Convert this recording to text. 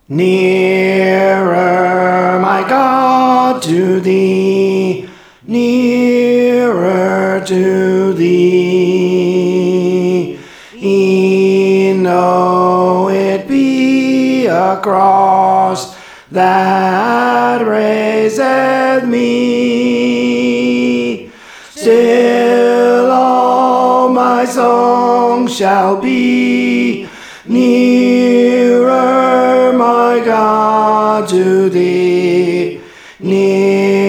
Nearer, my God, to thee, nearer to thee. E'en though it be a cross that raiseth me, still all my song shall be nearer, my God, to thee, nearer